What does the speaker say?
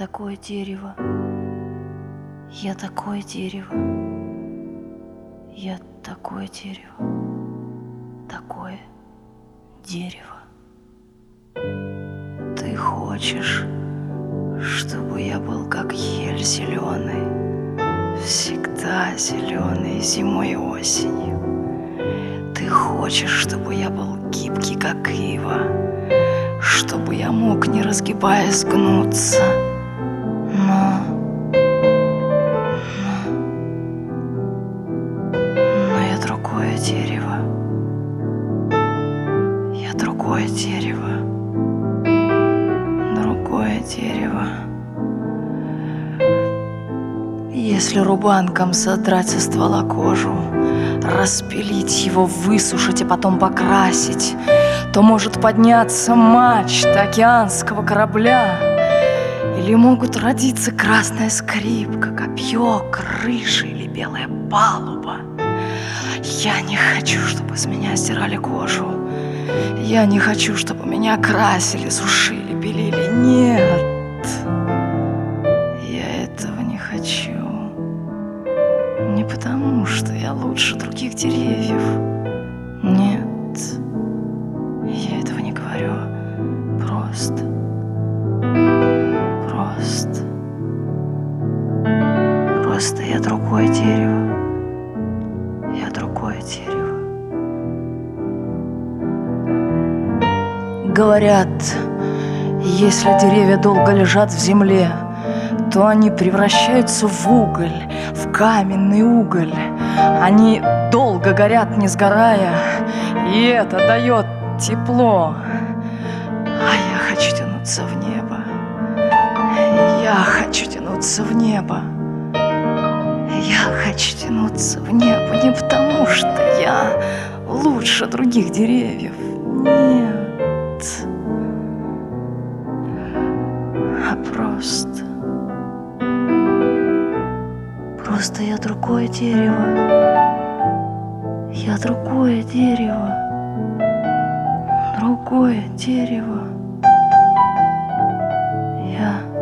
такое дерево, я такое дерево, я такое дерево, такое дерево. Ты хочешь, чтобы я был как ель зеленый, всегда зеленый зимой и осенью. Ты хочешь, чтобы я был гибкий, как ива, чтобы я мог, не разгибаясь, гнуться. Но я другое дерево. Я другое дерево. Другое дерево. Если рубанком содрать со ствола кожу, распилить его, высушить и потом покрасить, то может подняться мачта океанского корабля. Или могут родиться красная скрипка, копье, крыша или белая палуба. Я не хочу, чтобы с меня стирали кожу. Я не хочу, чтобы меня красили, сушили, белили. Нет, я этого не хочу. Не потому, что я лучше других деревьев. Нет, я этого не говорю. Просто я другое дерево. Я другое дерево. Говорят, если деревья долго лежат в земле, то они превращаются в уголь, в каменный уголь. Они долго горят, не сгорая, и это дает тепло. А я хочу тянуться в небо. Я хочу тянуться в небо. Я хочу тянуться в небо не потому, что я лучше других деревьев. Нет. А просто я другое дерево. Я другое дерево. Другое дерево. Я